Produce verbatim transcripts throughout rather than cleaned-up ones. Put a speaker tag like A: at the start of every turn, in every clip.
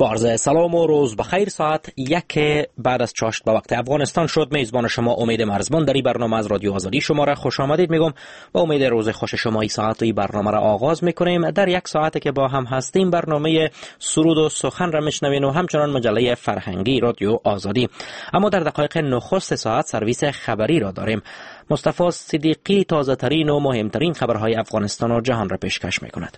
A: با سلام و روز بخیر. ساعت یک بعد از چاشت به وقت افغانستان شد. میزبان شما امید مرزبان در این برنامه از رادیو آزادی شما را خوش آمدید میگم. با امید روز خوش شما این ساعت این برنامه را آغاز میکنیم. در یک ساعتی که با هم هستیم برنامه سرود و سخن را میشنوین و همچنان مجله فرهنگی رادیو آزادی. اما در دقایق نخست ساعت سرویس خبری را داریم. مصطفی صدیقی تازه ترین و مهمترین خبرهای افغانستان و جهان را پیشکش میکند.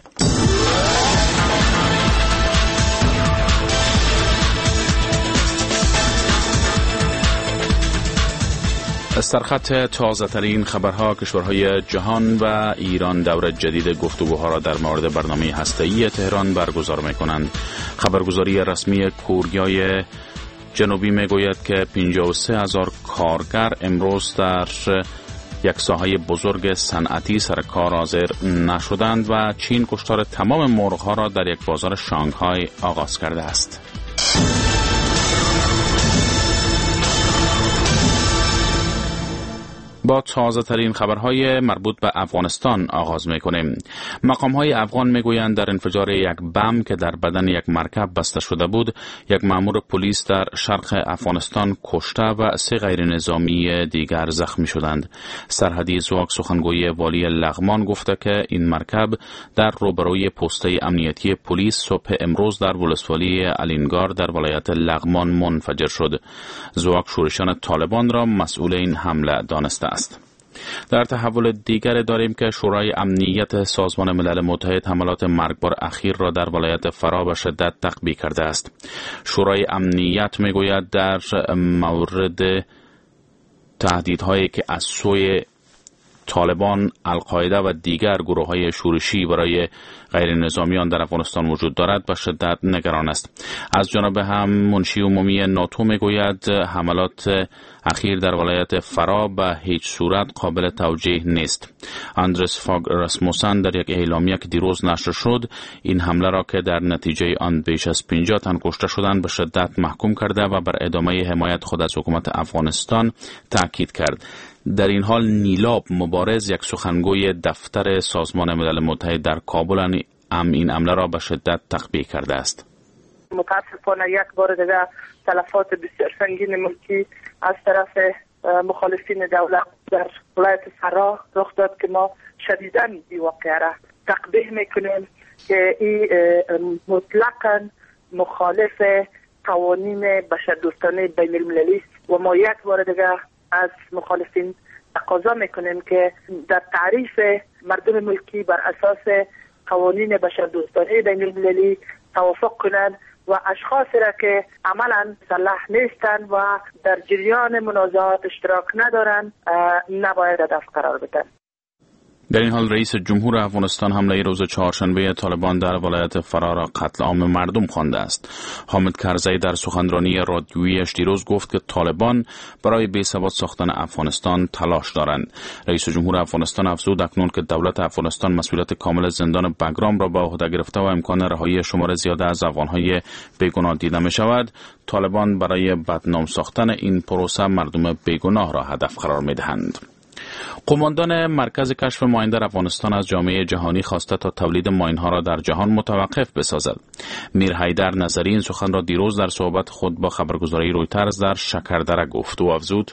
B: سرخط تازه ترین خبرها کشورهای جهان و ایران دور جدید گفتگوها را در مورد برنامه هسته‌ای تهران برگزار می‌کنند. خبرگزاری رسمی کوریا جنوبی میگوید که پنجاه و سه هزار کارگر امروز در یک ساحه بزرگ صنعتی سر کار حاضر نشدند و چین کشتار تمام مرغ‌ها را در یک بازار شانگهای آغاز کرده است. با تازه ترین خبرهای مربوط به افغانستان آغاز میکنیم. مقامهای افغان میگویند در انفجار یک بم که در بدن یک مرکب بسته شده بود، یک مأمور پلیس در شرق افغانستان کشته و سه غیر نظامی دیگر زخمی شدند. سرحدی زواک سخنگوی والی لغمان گفته که این مرکب در روبروی پسته امنیتی پلیس صبح امروز در ولسوالی الینگار در ولایت لغمان منفجر شد. زواک شورشان طالبان را مسئول این حمله دانسته است. در تحول دیگر داریم که شورای امنیت سازمان ملل متحد حملات مرگبار اخیر را در ولایت فرا به شدت تقبیح کرده است. شورای امنیت میگوید در مورد تهدیدهایی که از سوی طالبان، القاعده و دیگر گروه‌های شورشی برای غیر نظامیان در افغانستان وجود دارد به شدت نگران است. از جانب هم منشی عمومی ناتو میگوید حملات اخیر در ولایت فرا به هیچ صورت قابل توجیه نیست. اندرس فاگ راسموسن در یک اعلامیه که دیروز نشر شد این حمله را که در نتیجه آن بیش از پنجاه تن کشته شدند به شدت محکوم کرده و بر ادامه حمایت خود از حکومت افغانستان تاکید کرد. در این حال نیلاب مبارز یک سخنگوی دفتر سازمان ملل متحد در کابل هم این حمله را به شدت تقبیح کرده است.
C: متاسفانه یک بار دیگر تلفات بسیار سنگین ملکی از طرف مخالفین دولت در ولایت فرا رخ داد که ما شدیداً این واقعه را تقبیح میکنیم که این مطلقاً مخالف قوانین بشردوستانه بین المللی است و ما یک بار دیگر از مخالفین تقاضا میکنیم که در تعریف مردم ملکی بر اساس قوانین بشردوستانه بین المللی توافق کنند و اشخاصی را که عملا مسلح نیستند و در جریان منازعات اشتراک ندارند نباید هدف قرار بدن.
B: در این حال رئیس جمهور افغانستان حمله روز چهارشنبه طالبان در ولایت فرا را قتل عام مردم خوانده است. حامد کرزی در سخنرانی رادیویی‌اش دیروز گفت که طالبان برای بی‌ثبات ساختن افغانستان تلاش دارند. رئیس جمهور افغانستان افزود اکنون که دولت افغانستان مسئولیت کامل زندان بگرام را به عهده گرفته و امکان رهایی شمار زیاده از افغان‌های بیگناه دیده می شود، طالبان برای بدنام ساختن این پروسه مردم بیگناه را هدف قرار می دهند. قماندان مرکز کشف ماین در افغانستان از جامعه جهانی خواسته تا تولید ماین‌ها را در جهان متوقف بسازد. میر حیدر نظری این سخن را دیروز در صحبت خود با خبرگزاری رویترز در شکردره گفت و افزود: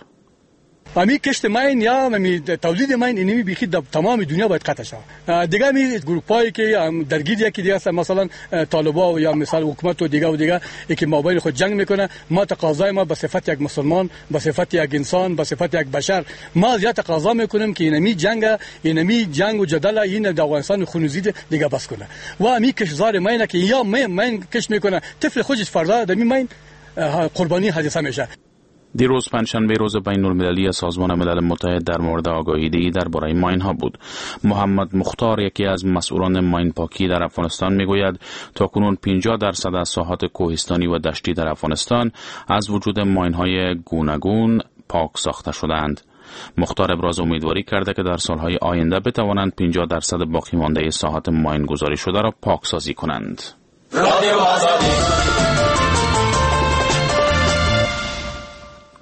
D: امی کشت ماین یا امی تولید ماین اینمی بیخی در تمام دنیا باید قطع شود. دیگه می گروپایی که درگیری که دیگه مثلا طالبا یا مثلا حکومت و دیگه و دیگه که مابین خود جنگ میکنه، ما تقاضای ما به صفت یک مسلمان، به صفت یک انسان، به صفت یک بشر ما زیاد تقاضا میکنیم که اینمی جنگ اینمی جنگ و جدل این در افغانستان خونریزی دیگه بس کنه. و امی کشزار ماین که یا ماین کش میکنه طفل خودش فردا در ماین قربانی حادثه میشه.
B: دیروز پنجشنبه روز بین المللی سازمان ملل متحد در مورد آگاهی درباره ماین ها بود. محمد مختار یکی از مسئولان ماین پاکی در افغانستان میگوید تاکنون پنجاه درصد از ساحات کوهستانی و دشتی در افغانستان از وجود ماین های گوناگون پاک ساخته شدند. مختار ابراز امیدواری کرده که در سالهای آینده بتوانند پنجاه درصد باقی مانده ساحات ماین گذاری شده را پاکسازی کنند. رادیو آزادی.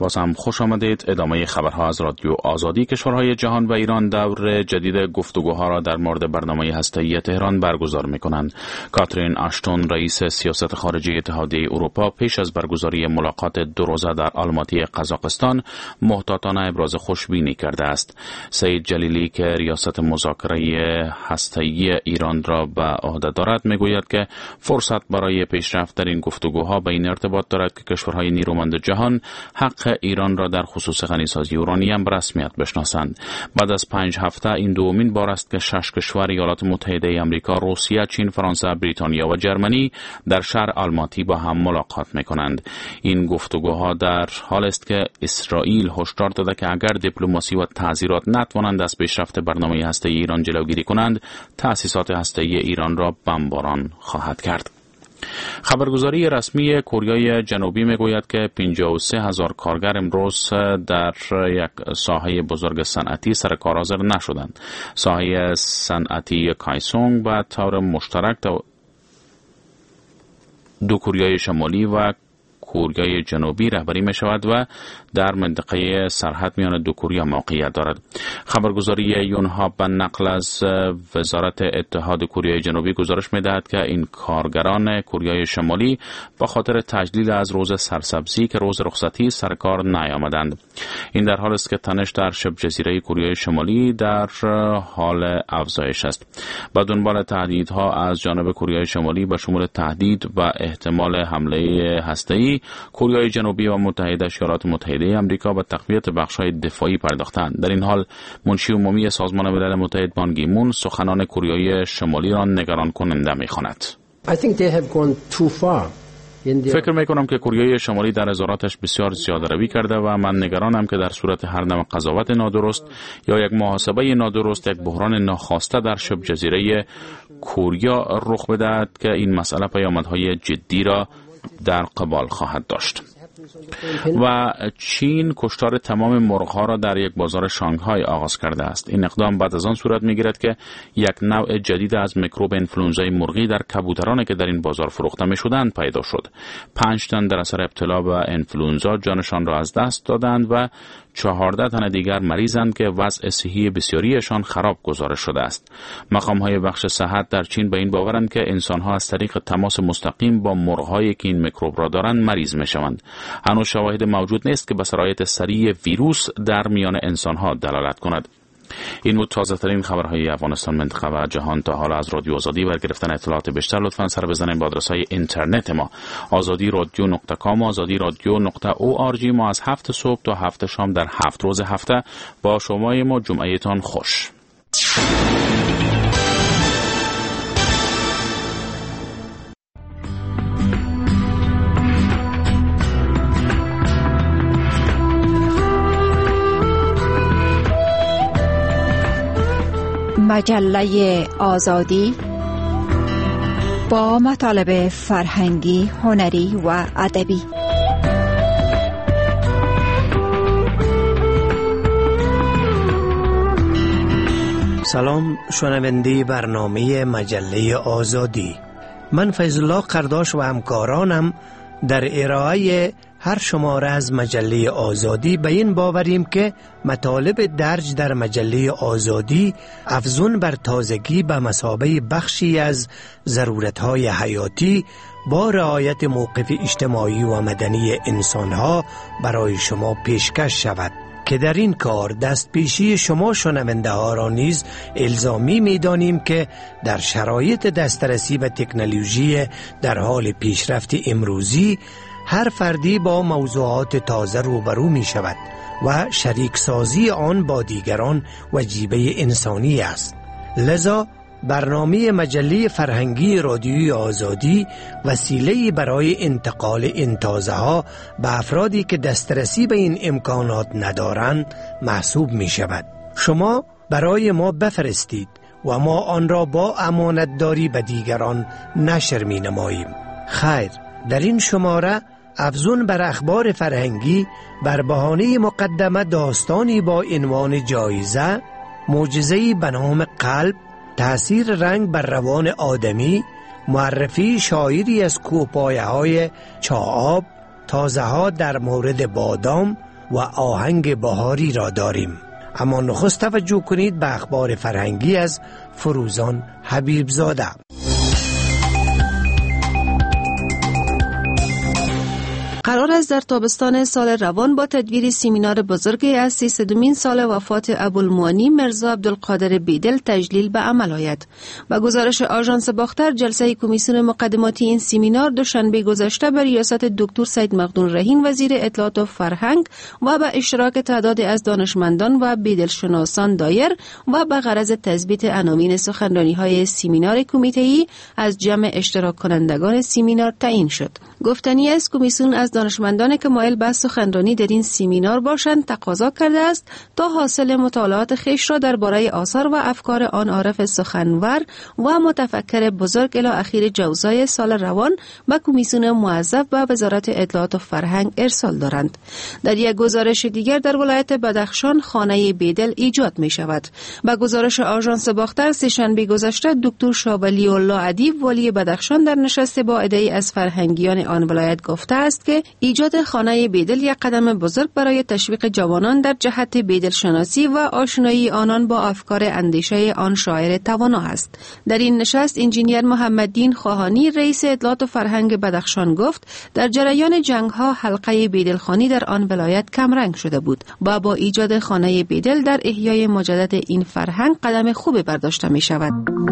B: باز هم خوش آمدید. ادامه خبرها از رادیو آزادی. کشورهای جهان و ایران دور جدید گفتگوها را در مورد برنامه هسته‌ای تهران برگزار می‌کنند. کاترین آشتون رئیس سیاست خارجی اتحادیه اروپا پیش از برگزاری ملاقات دو روزه در آلماتی قزاقستان محتاطانه ابراز خوشبینی کرده است. سید جلیلی که ریاست مذاکره هسته‌ای ایران را به عهده دارد می‌گوید که فرصت برای پیشرفت در این گفتگوها به این ارتباط دارد که کشورهای نیرومند جهان حق ایران را در خصوص غنیسازی اورانیم به رسمیت بشناسند. بعد از پنج هفته این دومین بار است که شش کشور ایالات متحده آمریکا، روسیه، چین، فرانسه، بریتانیا و جرمنی در شهر آلماتی با هم ملاقات می‌کنند. این گفتگوها در حال است که اسرائیل هشدار داده که اگر دیپلماسی و تعزیرات نتوانند از پیشرفت برنامه هسته‌ای ایران جلوگیری کنند، تأسیسات هسته‌ای ایران را بمباران خواهد کرد. خبرگزاری رسمی کره جنوبی میگوید که پنجاه و سه هزار کارگر امروز در یک ساحه بزرگ صنعتی سر کار حاضر نشدند. ساحه صنعتی کایسونگ به طور مشترک دو کره شمالی و کره جنوبی رهبری می شود و در منطقه سرحد میان دو کره موقعیت دارد. خبرگزاری یونهاب به نقل از وزارت اتحاد کره جنوبی گزارش می دهد که این کارگران کره شمالی به خاطر تجلیل از روز سرسبزی که روز رخصتی سر کار نیامدند. این در حال است که تنش در شبه جزیره کره شمالی در حال افزایش است. با دنبال تهدیدها از جانب کره شمالی به شمول تهدید و احتمال حمله هسته‌ای، کره جنوبی و متحده ایالات متحده آمریکا به تقویت بخش‌های دفاعی پرداختند. در این حال منشی عمومی سازمان ملل متحد بان کی مون سخنان کره شمالی را نگران کننده می‌خواند. فکر میکنم که کره شمالی در اظهاراتش بسیار زیاده روی کرده و من نگرانم که در صورت هر نوع قضاوت نادرست یا یک محاسبه نادرست یک بحران ناخواسته در شبه جزیره کره رخ بدهد که این مسئله پیامدهای جدی را در قبال خواهد داشت. و چین کشتار تمام مرغ‌ها را در یک بازار شانگهای آغاز کرده است. این اقدام بعد از آن صورت می‌گیرد که یک نوع جدید از میکروب انفلوئنزای مرغی در کبوترانی که در این بازار فروخته می‌شدند پیدا شد. پنج تن در اثر ابتلا به انفلوئنزا جانشان را از دست دادند و چهارده تن دیگر مریضند که وضع صحی بسیاریشان خراب گزارش شده است. مقام‌های بخش صحت در چین به این باورند که انسان‌ها از طریق تماس مستقیم با مرغ‌هایی که این میکروب را دارند مریض می‌شوند. هنوز شواهد موجود نیست که به سرایت سریع ویروس در میان انسان‌ها دلالت کند. این بود تازه‌ترین خبرهای افغانستان، منطقه و جهان. تا حالا از رادیو آزادی برای گرفتن اطلاعات بیشتر لطفاً سر بزنید به آدرس‌های اینترنت ما آزادی رادیو دات کام و آزادی رادیو دات او آر جی. ما از هفت صبح تا هفت شام در هفت روز هفته با شما. ما جمعهتان خوش.
E: مجله آزادی با مطالب فرهنگی، هنری و ادبی.
F: سلام شنونده برنامه مجله آزادی. من فیض الله قرداش و همکارانم در ارائه هر شماره از مجله آزادی به این باوریم که مطالب درج در مجله آزادی افزون بر تازگی به مثابه بخشی از ضرورت‌های حیاتی با رعایت موقف اجتماعی و مدنی انسان‌ها برای شما پیشکش شود که در این کار دست پیشی شما شنونده ها را نیز الزامی می دانیم که در شرایط دسترسی به تکنولوژی در حال پیشرفت امروزی هر فردی با موضوعات تازه روبرو می شود و شریک سازی آن با دیگران وجیبه انسانی است. لذا برنامه مجله فرهنگی رادیوی آزادی وسیله‌ای برای انتقال این تازه ها به افرادی که دسترسی به این امکانات ندارند محسوب می شود. شما برای ما بفرستید و ما آن را با امانتداری به دیگران نشر می نماییم. خیر، در این شماره افزون بر اخبار فرهنگی بر بهانه مقدمه داستانی با عنوان جایزه، معجزه‌ای به نام قلب، تأثیر رنگ بر روان آدمی، معرفی شاعری از کوهپایه‌های چاآب، تازه‌ها در مورد بادام و آهنگ بهاری را داریم. اما نخست توجه کنید به اخبار فرهنگی از فروزان حبیب زاده.
G: قرار است در تابستان سال روان با تدبیر سیمینار بزرگی از سیصدمین سال وفات ابوالمعانی مرزا عبدالقادر بیدل تجلیل به عمل آید. با گزارش آژانس باختر، جلسه کمیسیون مقدماتی این سیمینار دوشنبه گذشته بر ریاست دکتر سید مقدون رهین وزیر اطلاعات و فرهنگ و به اشتراک تعدادی از دانشمندان و بیدل شناسان دایر و به غرض تثبیت عناوین سخنرانی‌های سیمینار کمیته‌ای از جمع اشتراک کنندگان سیمینار تعیین شد. گفتنی است کمیسیون از دانشمندان که مایل به سخنرانی در این سیمینار باشند تقاضا کرده است تا حاصل مطالعات خویش را درباره آثار و افکار آن عارف سخنور و متفکر بزرگ الی اخیر جوزای سال روان به کمیسیون موظف به وزارت اطلاعات و فرهنگ ارسال دارند. در یک گزارش دیگر در ولایت بدخشان خانه بیدل ایجاد می شود. با گزارش آژانس باختر سه‌شنبه گذشته دکتر شابلی الله ادیب والی بدخشان در نشست با عده‌ای از فرهنگیان آن ولایت گفته است که ایجاد خانه بیدل یک قدم بزرگ برای تشویق جوانان در جهت بیدل شناسی و آشنایی آنان با افکار اندیشه آن شاعر توانا است. در این نشست انجینیر محمددین خواهانی رئیس اطلاعات و فرهنگ بدخشان گفت در جریان جنگ ها حلقه بیدل خانی در آن ولایت کمرنگ شده بود و با ایجاد خانه بیدل در احیای مجدد این فرهنگ قدم خوبی برداشته می شود.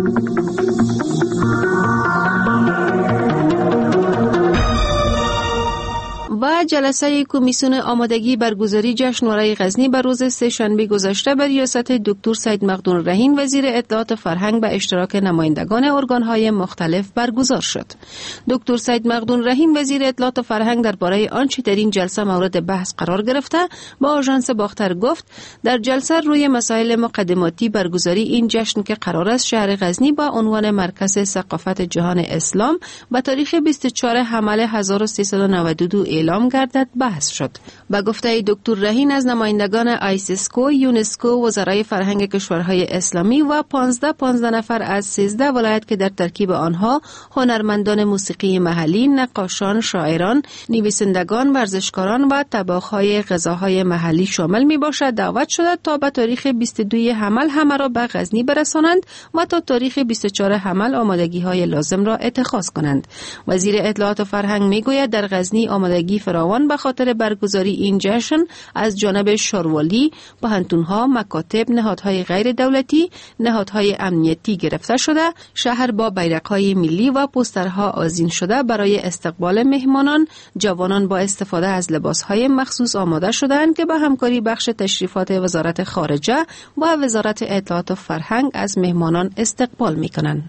G: و جلسه کمیسیون آمادگی برگزاری جشنواره غزنی بر روز سه‌شنبه گذشته بر ریاست دکتر سید مقدون رهین وزیر اطلاعات و فرهنگ به اشتراک نمایندگان ارگان‌های مختلف برگزار شد. دکتر سید مقدون رهین وزیر اطلاعات و فرهنگ درباره آنچه در این جلسه مورد بحث قرار گرفته با آژانس باختر گفت در جلسه روی مسائل مقدماتی برگزاری این جشن که قرار است شهر غزنی با عنوان مرکز ثقافت جهان اسلام به تاریخ بیست و چهارم حمل هزار و سیصد و نود و دو اعلام گردد بحث شد. با گفته دکتر رهین از نمایندگان آیسیسکو، یونسکو، وزرای فرهنگ کشورهای اسلامی و پانزده پانزده نفر از سیزده ولایت که در ترکیب آنها هنرمندان موسیقی محلی، نقاشان، شاعران، نویسندگان، ورزشکاران و طباخ‌های غذاهای محلی شامل می باشد دعوت شده تا به تاریخ بیست و دوم حمل همه را به غزنی برسانند و تا تاریخ بیست و چهارم حمل آمادگی‌های لازم را اتخاذ کنند. وزیر اطلاعات و فرهنگ میگوید در غزنی آمادگی فراوان به خاطر برگزاری این جشن از جانب شاروالی، پوهنتون‌ها، مکاتب، نهادهای غیر دولتی، نهادهای امنیتی گرفته شده، شهر با بیرق‌های ملی و پوسترها آذین شده برای استقبال مهمانان. جوانان با استفاده از لباسهای مخصوص آماده شدند که به همکاری بخش تشریفات وزارت خارجه و وزارت اطلاعات و فرهنگ از مهمانان استقبال می‌کنند.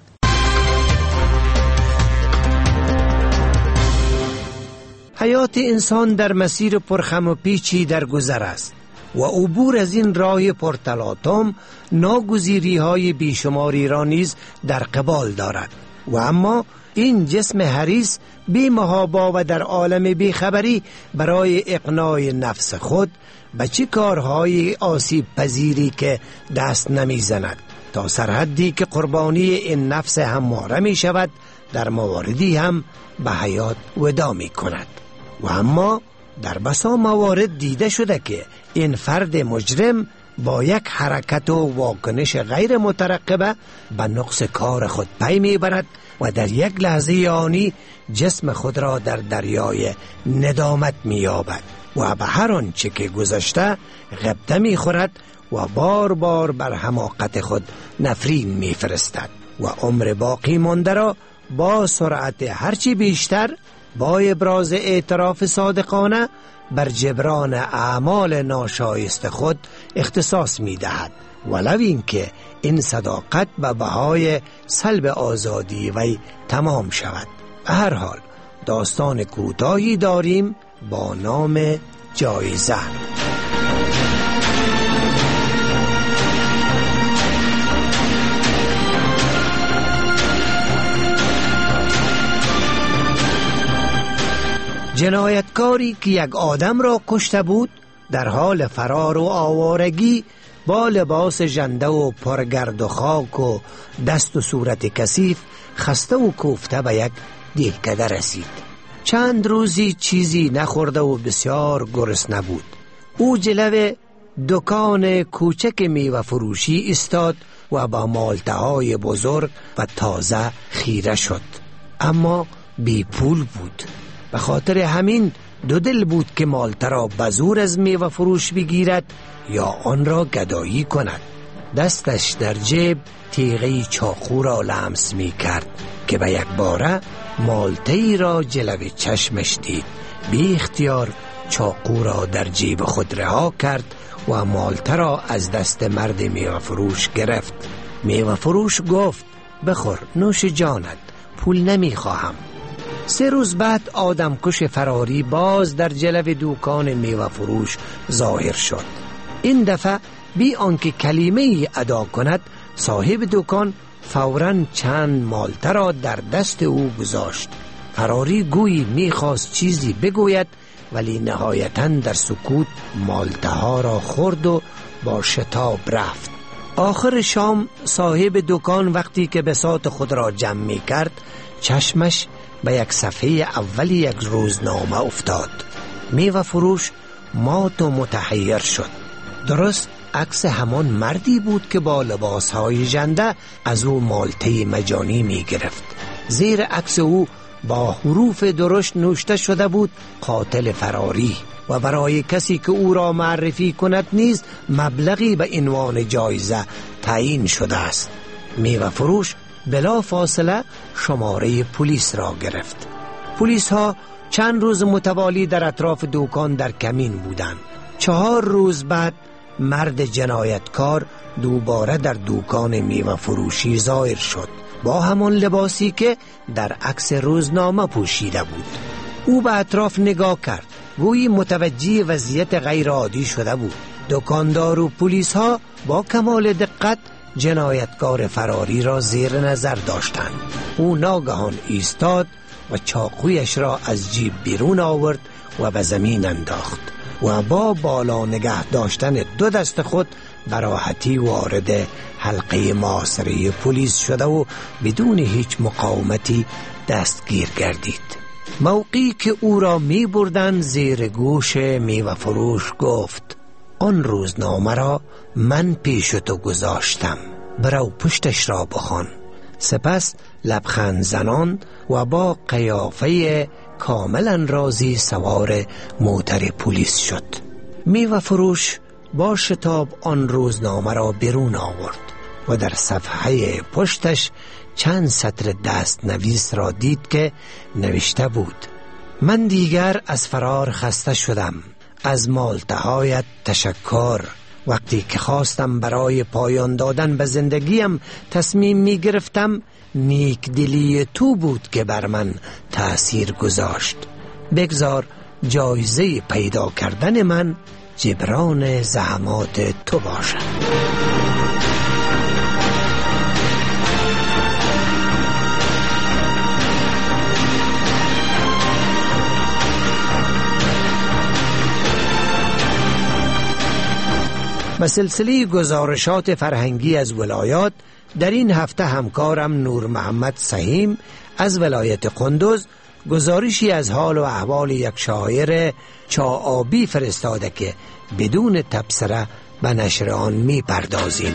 F: حیات انسان در مسیر پرخم و پیچی در گذر است و عبور از این راه پرتلاطم ناگزیری های بیشماری را نیز در قبال دارد و اما این جسم حریص بی محابا و در عالم بیخبری برای اقناع نفس خود به چه کارهای آسیب پذیری که دست نمی زند تا سرحدی که قربانی این نفس همواره می شود در مواردی هم به حیات ودا می کند. و اما در بسا موارد دیده شده که این فرد مجرم با یک حرکت و واکنش غیر مترقبه به نقص کار خود پی میبرد و در یک لحظه آنی جسم خود را در دریای ندامت مییابد و به هر آنچه که گذشته غبطه میخورد و بار بار بر حماقت خود نفرین میفرستد و عمر باقی مانده را با سرعت هرچی بیشتر با ابراز اعتراف صادقانه بر جبران اعمال ناشایست خود اختصاص می دهد ولو این که این صداقت به بهای سلب آزادی وی تمام شود. هر حال داستان کوتاهی داریم با نام جایزه. جنایتکاری که یک آدم را کشته بود در حال فرار و آوارگی با لباس ژنده و پرگرد و خاک و دست و صورت کثیف خسته و کوفته به یک دهکده رسید. چند روزی چیزی نخورده و بسیار گرسنه بود او جلو دکان کوچک میوه فروشی ایستاد و با مالته‌های بزرگ و تازه خیره شد، اما بی پول بود. به خاطر همین دو دل بود که مالته را به زور از میوه فروش بگیرد یا آن را گدایی کند. دستش در جیب تیغه چاقو را لمس می کرد که به یک باره مالته‌ای را جلوی چشمش دید. بی اختیار چاقو را در جیب خود رها کرد و مالته را از دست مرد میوه فروش گرفت. میوه فروش گفت بخور نوش جانت، پول نمی خواهم. سه روز بعد آدمکش فراری باز در جلو دکان میوه فروش ظاهر شد. این دفعه بی آنکه کلمه ای ادا کند صاحب دکان فوراً چند مالته را در دست او گذاشت. فراری گویی میخواست چیزی بگوید ولی نهایتاً در سکوت مالته ها را خورد و با شتاب رفت. آخر شام صاحب دکان وقتی که بساط خود را جمع می کرد چشمش به یک صفحه اول یک روزنامه افتاد. میوه فروش مات و متحیر شد. درست عکس همان مردی بود که با لباسهای ژنده از او مالته مجانی می گرفت. زیر عکس او با حروف درشت نوشته شده بود قاتل فراری و برای کسی که او را معرفی کند نیز مبلغی به عنوان جایزه تعیین شده است. میوه فروش بلا فاصله شماره پلیس را گرفت. پلیس ها چند روز متوالی در اطراف دکان در کمین بودند. چهار روز بعد مرد جنایتکار دوباره در دکان میوه فروشی ظاهر شد با همان لباسی که در عکس روزنامه پوشیده بود. او به اطراف نگاه کرد، گویی متوجه وضعیت غیر عادی شده بود. دکاندار و پلیس ها با کمال دقت جنایتکار فراری را زیر نظر داشتند. او ناگهان ایستاد و چاقویش را از جیب بیرون آورد و به زمین انداخت و با بالا نگه داشتن دو دست خود براحتی وارد حلقه محاصره پلیس شده و بدون هیچ مقاومتی دستگیر گردید. موقعی که او را می بردن زیر گوش میوه فروش گفت آن روزنامه را من پیش تو گذاشتم، برو پشتش را بخوان. سپس لبخند زنان و با قیافه کاملا راضی سوار موتر پلیس شد. میوه فروش با شتاب آن روزنامه را بیرون آورد و در صفحه پشتش چند سطر دست نویس را دید که نوشته بود من دیگر از فرار خسته شدم، از مالتهایت تشکر. وقتی که خواستم برای پایان دادن به زندگیم تصمیم می گرفتم، نیک دلی تو بود که بر من تأثیر گذاشت. بگذار جایزه پیدا کردن من جبران زحمات تو باشد. به سلسله گزارشات فرهنگی از ولایات در این هفته همکارم نور محمد سهیم از ولایت قندوز گزارشی از حال و احوال یک شاعر چاآبی فرستاده که بدون تبصره به نشر آن می پردازیم.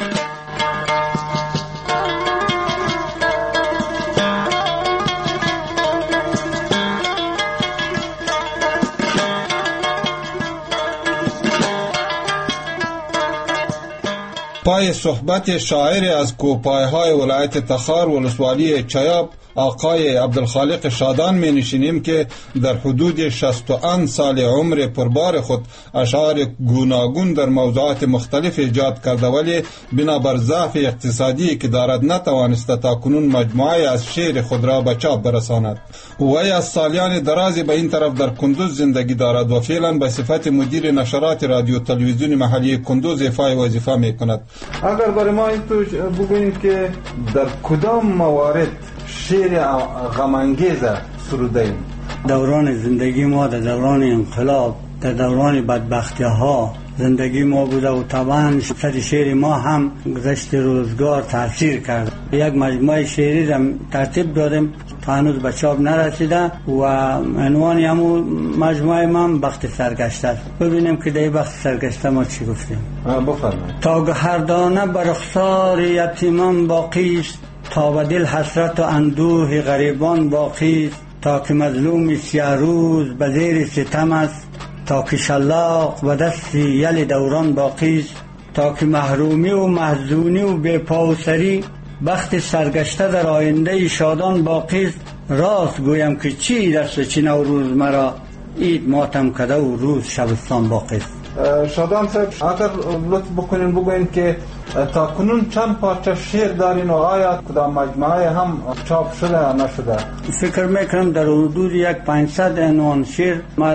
H: پای صحبت شاعر از کوپایهای ولایت تخار ولسوالی چیاب آقای عبدالخالق شادان می نشینیم که در حدود شصت و اند سال عمر پربار خود اشعار گوناگون در موضوعات مختلف ایجاد کرده، ولی بنابر ضعف اقتصادی که دارد نتوانسته تاکنون مجموعه از شعر خود را به چاپ برساند. وی از سالیان درازی به این طرف در کندوز زندگی دارد و فعلا به صفت مدیر نشرات رادیو تلویزیون محلی کندوز ایفای وظیفه می کند. اگر برای ما این تو بگوییم که در کدام موارد شعر غمانگیز سروده ایم؟
I: دوران زندگی ما در دوران انقلاب، در دوران بدبختی ها زندگی ما بوده و طبعا سر شعر ما هم گذشت روزگار تاثیر کرد. یک مجموعه شعری را ترتیب دادیم تا هنوز به چاپ نرسیده و عنوان همون مجموعه من بخت سرگشته است. ببینیم که در بخت سرگشته ما چی گفتیم.
H: بفرمایید.
I: تا گهردانه بر رخسار یتیمان باقی است، تا به دل حسرت و اندوه غریبان باقی است، تا که مظلوم سیاه روز به زیر ستم است، تا که شلاق به دست یل دوران باقی است، تا که محرومی و محزونی و بے پاوسری بخت سرگشته در آینده شادان باقی است. راست گویم که چی دست چی نوروز مرا عید ماتم کده و روز شبستان باقی است.
H: شادان صاحب اگر لطف بکنین بگوین که تا کنون چند پارچه شعر دارین و آیا کدام مجموعه هم چاپ شده یا نشده؟
I: فکر میکنم در حدود یک پانصد عنوان شعر ما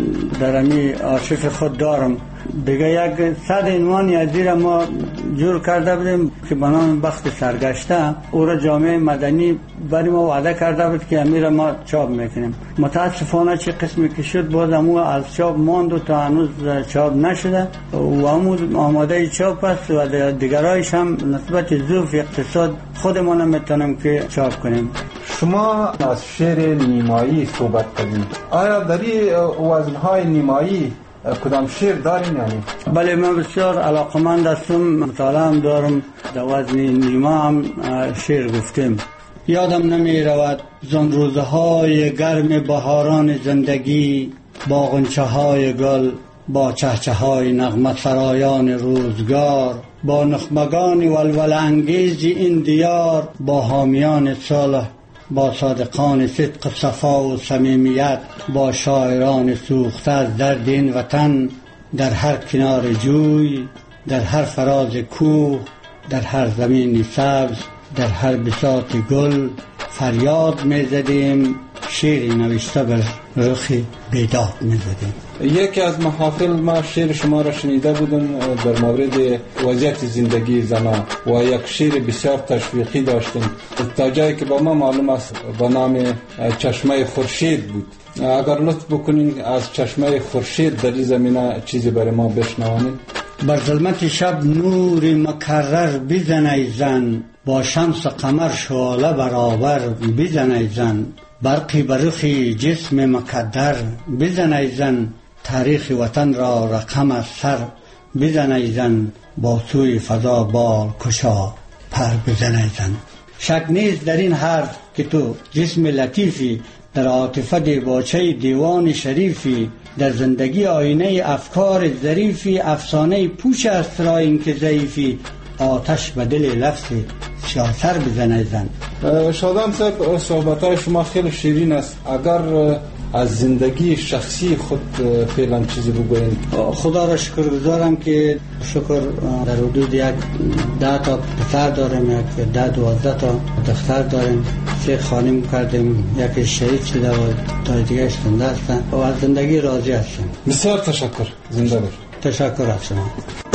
I: در امی آرشیف خود دارم. دیگه یک صد عنوانی از زیر ما جور کرده بودیم که به نام بخت سرگشته، او را جامعه مدنی برای ما وعده کرده بود که امیر ما چاپ میکنیم. متاسفانه چه قسمی که شد باز امو از چاپ ماند و تا هنوز چاپ نشده و امو آماده چاپ است و دیگرایش هم نسبت ظروف اقتصاد خودمان هم میتونیم که چاپ کنیم.
H: شما از شعر نیمایی صحبت کردیم، آیا در این وزنهای نیمایی کدام شعر دارین یعنی؟
I: بله من بسیار علاقمند هستم، مطالعه هم دارم، در وزن نیما هم شعر گفتیم. یادم نمی رود زن روزهای گرم بهاران زندگی، با غنچه های گل، با چهچه های نغمه سرایان روزگار، با نخمگان ولول انگیز این دیار، با حامیان صلح، با صادقان صدق صفا و صمیمیت، با شاعران سوخته از درد این وطن، در هر کنار جوی، در هر فراز کوه، در هر زمین سبز، در هر بساط گل فریاد میزدیم، شعری نوشته بر رخ بیداد میزدیم.
H: یکی از محافل ما شعر شما را شنیده بودم در مورد وضعیت زندگی زنان و یک شعر بسیار تشویقی داشتیم تا جایی که با ما معلوم است با نام چشمه خورشید بود. اگر لطف بکنین از چشمه خورشید در این زمینه چیزی برای ما بشنوانید.
I: بر ظلمت شب نور مکرر بزن ای زن، با شمس قمر شعله برابر بزن ای زن، برقی برخی جسم مقدر بزن ای زن، تاریخ وطن را رقم از سر بزن ای زن، با سوی فضا بال کشا پر بزن ای زن. شک نیست در این حرف که تو جسم لطیفی، در عاطفه دیباچه دیوان شریفی، در زندگی آینه افکار ظریفی، افسانه پوچ است را این که ضعیفی، آتش به دل لفظ سیاسر بزنه زن.
H: شادان صاحب صحبت‌های شما خیلی شیرین است، اگر از زندگی شخصی خود فعلا چیزی بگویید.
I: خدا را شکر گذارم که شکر در حدود یک ده تا پسر دارم، یک ده دوازده تا دختر داریم، سه خانم کردیم، یک شهید شده و تا دیگه زنده هستن و از زندگی راضی هستم.
H: بسیار تشکر. زنده باشید.
I: تشکر از شما.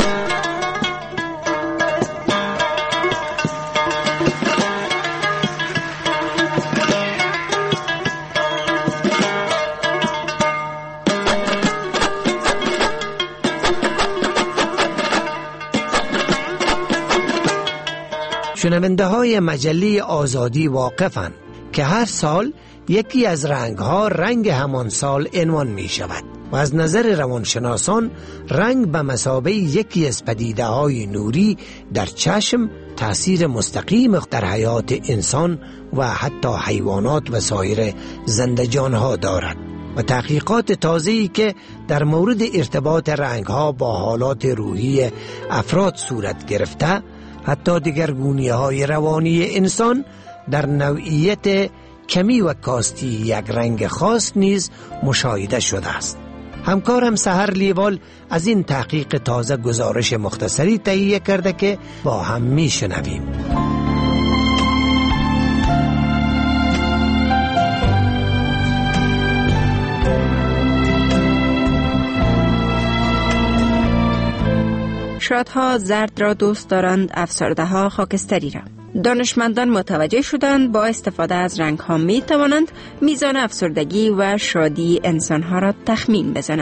F: شنونده های مجله آزادی واقفند که هر سال یکی از رنگ ها رنگ همان سال عنوان می شود و از نظر روانشناسان رنگ به مثابه یکی از پدیده های نوری در چشم تأثیر مستقیم در حیات انسان و حتی حیوانات و سایر زندجان ها دارد و تحقیقات تازه‌ای که در مورد ارتباط رنگ ها با حالات روحی افراد صورت گرفته حتی دگرگونی‌های روانی انسان در نوعیت کمی و کاستی یک رنگ خاص نیز مشاهده شده است. همکارم سحر لیوال از این تحقیق تازه گزارش مختصری تهیه کرده که با هم میشنویم.
E: شادها زرد را دوست دارند، افسرده ها خاکستری را. دانشمندان متوجه شدند با استفاده از رنگ ها می توانند میزان افسردگی و شادی انسان ها را تخمین بزنند.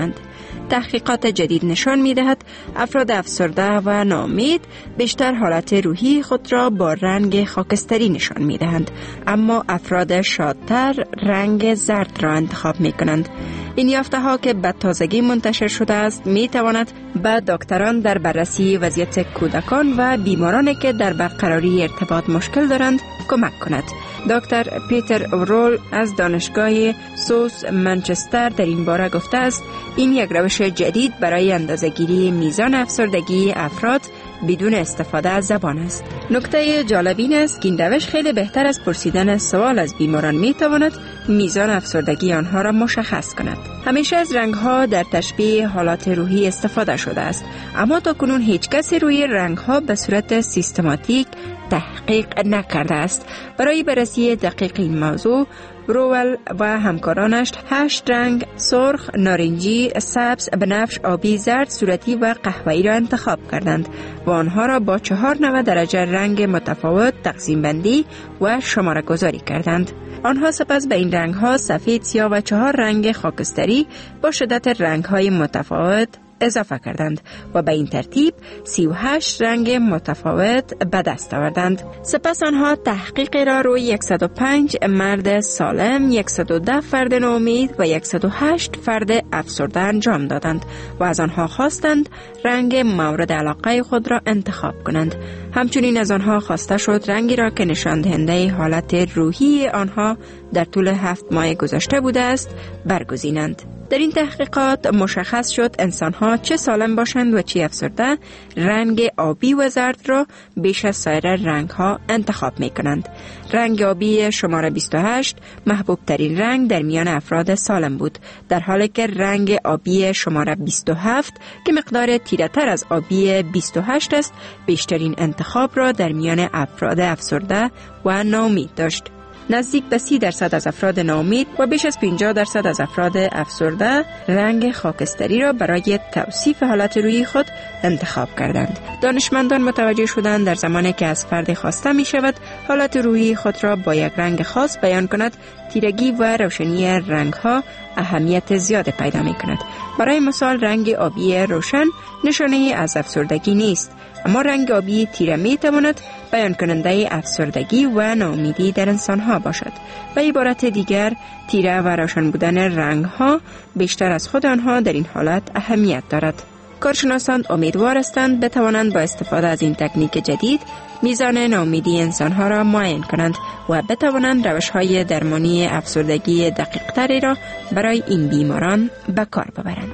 E: تحقیقات جدید نشان می دهد افراد افسرده و ناامید بیشتر حالت روحی خود را با رنگ خاکستری نشان می دهند، اما افراد شادتر رنگ زرد را انتخاب می کنند. این یافته ها که به تازگی منتشر شده است می تواند به دکتران در بررسی وضعیت کودکان و بیمارانی که در برقراری ارتباط مشکل دارند کمک کند. دکتر پیتر اورول از دانشگاه سوس منچستر در این باره گفته است این یک روش جدید برای اندازه‌گیری میزان افسردگی افراد بدون استفاده از زبان است. نکته جالب این است که این روش خیلی بهتر از پرسیدن سوال از بیماران می تواند میزان افسردگی آنها را مشخص کند. همیشه از رنگ‌ها در تشبیه حالات روحی استفاده شده است، اما تا کنون هیچ کسی روی رنگ‌ها به صورت سیستماتیک تحقیق نکرده است. برای بررسی دقیق این موضوع رول و همکارانش هشت رنگ سرخ، نارنجی، سبز، بنفش، آبی، زرد، صورتی و قهوه‌ای را انتخاب کردند و آنها را با چهار نوع درجه رنگ متفاوت تقسیم بندی و شماره گذاری کردند. آنها سپس به این رنگ‌ها سفید، سیاه و چهار رنگ خاکستری با شدت رنگ‌های متفاوت اضافه کردند و به این ترتیب سی و هشت رنگ متفاوت به دست آوردند. سپس آنها تحقیق را روی صد و پنج مرد سالم، صد و ده فرد ناامید و صد و هشت فرد افسرده انجام دادند و از آنها خواستند رنگ مورد علاقه خود را انتخاب کنند. همچنین از آنها خواسته شد رنگی را که نشان دهنده حالت روحی آنها در طول هفت ماه گذشته بوده است برگزینند. در این تحقیقات مشخص شد انسان‌ها چه سالم باشند و چه افسرده رنگ آبی و زرد را بیش از سایر رنگ‌ها انتخاب می‌کنند. رنگ آبی شماره بیست و هشت محبوب ترین رنگ در میان افراد سالم بود، در حالی که رنگ آبی شماره بیست و هفت که مقدار تیره‌تر از آبی بیست و هشت است بیشترین انتخاب را در میان افراد افسرده و ناامید داشت. نزدیک به سی درصد از افراد ناامید و بیش از پنجاه درصد از افراد افسرده رنگ خاکستری را برای توصیف حالت روحی خود انتخاب کردند. دانشمندان متوجه شدند در زمانی که از فرد خواسته می شود حالت روحی خود را با یک رنگ خاص بیان کند، تیرگی و روشنی رنگ ها اهمیت زیاد پیدا می کند. برای مثال رنگ آبی روشن نشانه از افسردگی نیست، اما رنگ آبی تیره می تواند بیان کننده افسردگی و ناامیدی در انسان ها باشد. به عبارت دیگر تیره و روشن بودن رنگ ها بیشتر از خود آنها در این حالت اهمیت دارد. کارشناسان امیدوار هستند بتوانند با استفاده از این تکنیک جدید میزان ناامیدی انسان ها را معاین کنند و بتوانند روش های درمانی افسردگی دقیق تری را برای این بیماران به کار ببرند.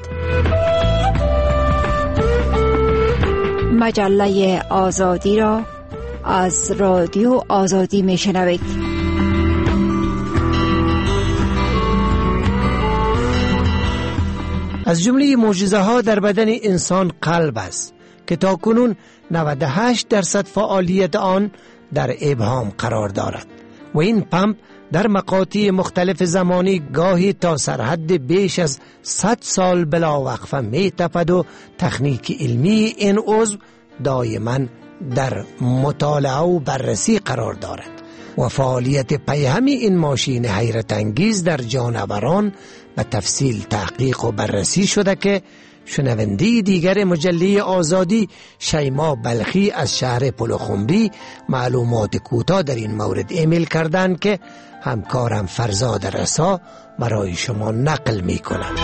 J: مجله آزادی را از رادیو آزادی میشنوید.
F: از جمله معجزه ها در بدن انسان قلب است که تاکنون نود و هشت درصد فعالیت آن در ابهام قرار دارد و این پمپ در مقاطع مختلف زمانی گاهی تا سرحد بیش از صد سال بلا وقفه می تپد و تکنیک علمی این عضو دائما در مطالعه و بررسی قرار دارد و فعالیت پیهمی این ماشین حیرت انگیز در جانوران به تفصیل تحقیق و بررسی شده که شنونده دیگر مجله آزادی شیما بلخی از شهر پلخمری معلومات کوتاه در این مورد ایمیل کردند که همکارم فرزاد رسا برای شما نقل می کنم.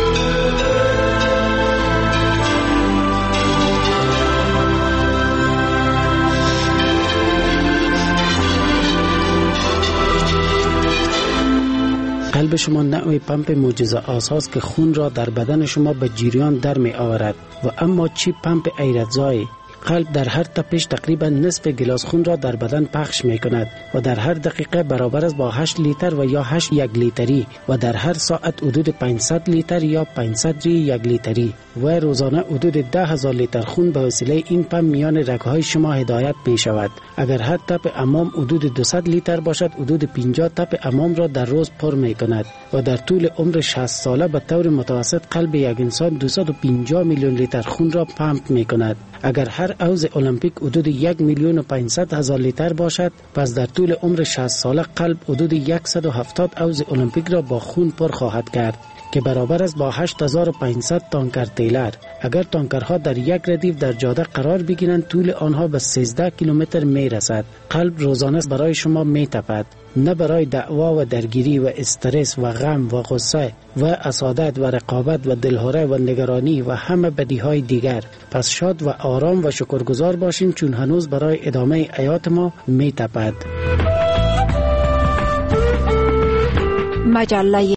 K: قلب شما نوع پمپ معجزه آساس که خون را در بدن شما به جریان در می آورد و اما چی پمپ ایرتزای؟ قلب در هر تپش تقریبا نصف گلاس خون را در بدن پخش می کند و در هر دقیقه برابر است با هشت لیتر و یا هشت یک لیتری و در هر ساعت حدود پانصد لیتر یا پانصد یک لیتری و روزانه حدود ده هزار لیتر خون به وسیله این پمپ میان رگ‌های شما هدایت می شود. اگر هر تپ امام حدود دویست لیتر باشد، حدود پنجاه تپ امام را در روز پر می کند و در طول عمر شصت ساله به طور متوسط قلب یک انسان دویست و پنجاه میلیون لیتر خون را پمپ می کند. اگر هر اوز المپیک حدود یک میلیون و پانصد هزار لیتر باشد، پس در طول عمر شصت ساله قلب حدود صد و هفتاد اوز المپیک را با خون پر خواهد کرد. که برابر است با هشت هزار و پانصد تانکر تیلر. اگر تانکرها در یک ردیف در جاده قرار بگیرند طول آنها به سیزده کیلومتر می رسد. قلب روزانه برای شما می تپد، نه برای دعوا و درگیری و استرس و غم و غصه و اسادت و رقابت و دلهره و نگرانی و همه بدیهای دیگر. پس شاد و آرام و شکرگزار باشیم چون هنوز برای ادامه حیات ما می تپد.
J: مجله